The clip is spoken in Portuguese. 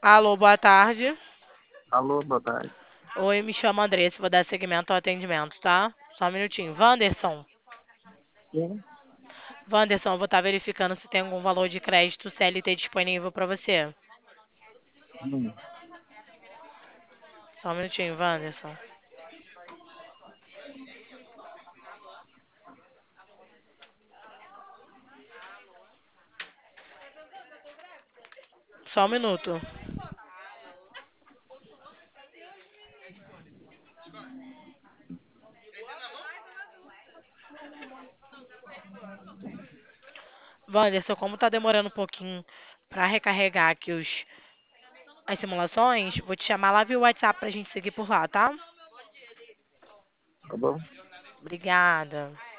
Alô, boa tarde. Alô, boa tarde. Oi, me chamo Andressa, vou dar seguimento ao atendimento, tá? Só um minutinho. Wanderson. Sim. Wanderson, eu vou estar verificando se tem algum valor de crédito CLT disponível para você. Hum, Só um minutinho, Wanderson. Só um minuto. Wanderson, como tá demorando um pouquinho para recarregar aqui as simulações, vou te chamar lá via WhatsApp pra gente seguir por lá, tá? tá bom? Obrigada.